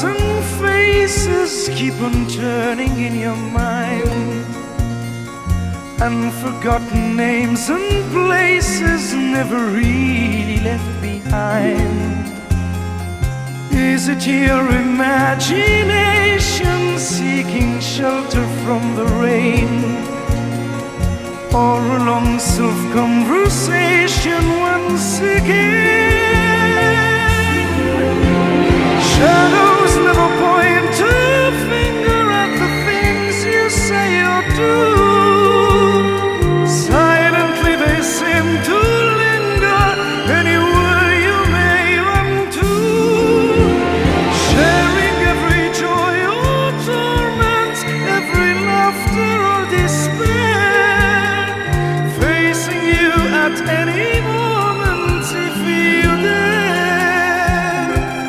thousand faces keep on turning in your mind, and forgotten names and places never really left behind. Is it your imagination seeking shelter from the rain, or a long self-conversation once again? Shadows never point a finger at the things you say or do. Silently they seem to linger anywhere you may run to, sharing every joy or torment, every laughter or despair, facing you at any moment if you dare.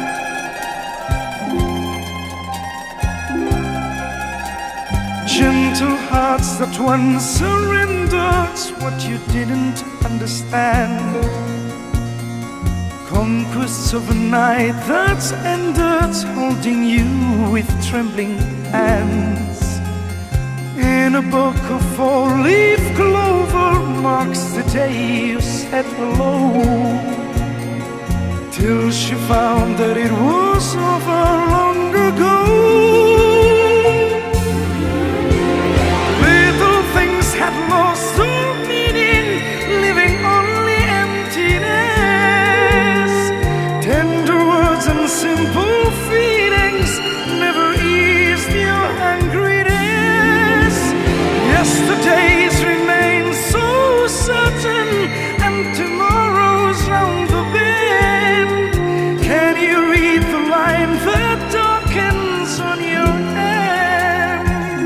Gentle hearts that once surrendered what you didn't understand, conquests of a night that's ended, holding you with trembling hands. In a book of four-leaf clover marks the day you said hello, till she found that it was over long ago. Little things had lost their meaning, living only emptiness. Tender words and simple feelings never eased your angriness. Yesterdays remain so certain, and tomorrow's round the bend. Can you read the line that darkens on your hand?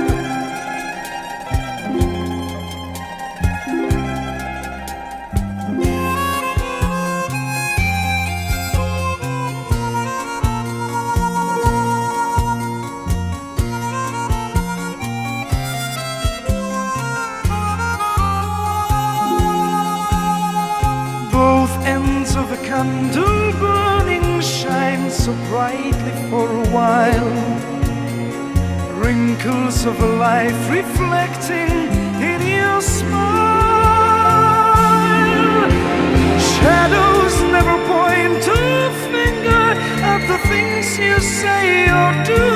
Both ends of the candle burning shine so brightly for a while, wrinkles of a life reflecting in your smile. Shadows never point a finger at the things you say or do.